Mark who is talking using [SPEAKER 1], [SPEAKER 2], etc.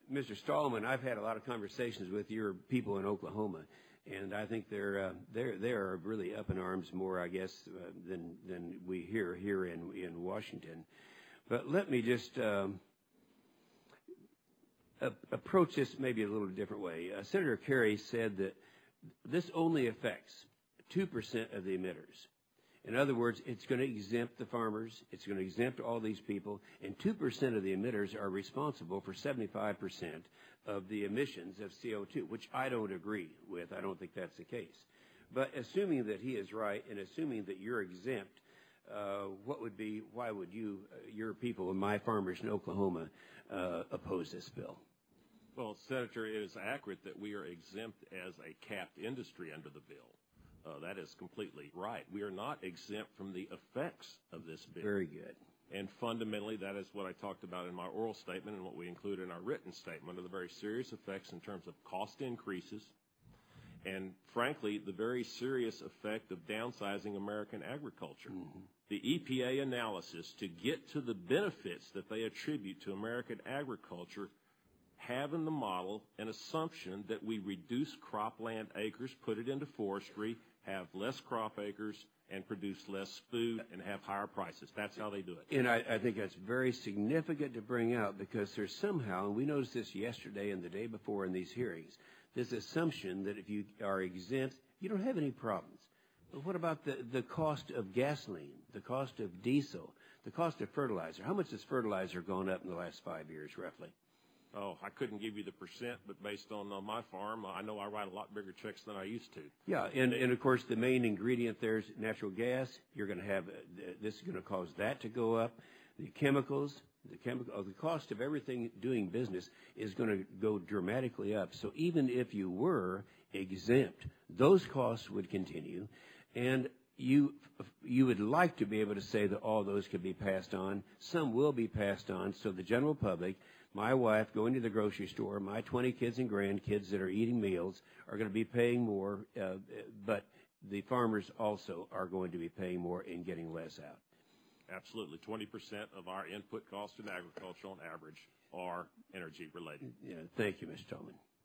[SPEAKER 1] Mr. Stallman, I've had a lot of conversations with your people in Oklahoma, and I think they're really up in arms more, I guess, than we hear here in Washington. But let me just approach this maybe a little different way. Senator Kerry said that this only affects 2% of the emitters. In other words, it's going to exempt the farmers, it's going to exempt all these people, and 2% of the emitters are responsible for 75% of the emissions of CO2, which I don't agree with. I don't think that's the case. But assuming that he is right and assuming that you're exempt, why would you, your people and my farmers in Oklahoma, oppose this bill?
[SPEAKER 2] Well, Senator, it is accurate that we are exempt as a capped industry under the bill. That is completely right. We are not exempt from the effects of this bill.
[SPEAKER 1] Very good.
[SPEAKER 2] And fundamentally, that is what I talked about in my oral statement and what we include in our written statement are the very serious effects in terms of cost increases and, frankly, the very serious effect of downsizing American agriculture. Mm-hmm. The EPA analysis to get to the benefits that they attribute to American agriculture have in the model an assumption that we reduce cropland acres, put it into forestry, have less crop acres, and produce less food and have higher prices. That's how they do it.
[SPEAKER 1] And I think that's very significant to bring out because there's somehow, and we noticed this yesterday and the day before in these hearings, this assumption that if you are exempt, you don't have any problems. But what about the cost of gasoline, the cost of diesel, the cost of fertilizer? How much has fertilizer gone up in the last 5 years, roughly?
[SPEAKER 2] Oh, I couldn't give you the percent, but based on my farm, I know I write a lot bigger checks than I used to.
[SPEAKER 1] Yeah, and of course the main ingredient there is natural gas. You're going to have this is going to cause that to go up. The chemicals, the cost of everything doing business is going to go dramatically up. So even if you were exempt, those costs would continue, and you would like to be able to say that all those could be passed on. Some will be passed on, so the general public. My wife going to the grocery store, my 20 kids and grandkids that are eating meals are going to be paying more, but the farmers also are going to be paying more and getting less out.
[SPEAKER 2] Absolutely. 20% of our input costs in agriculture on average are energy related.
[SPEAKER 1] Yeah, thank you, Mr. Tolman.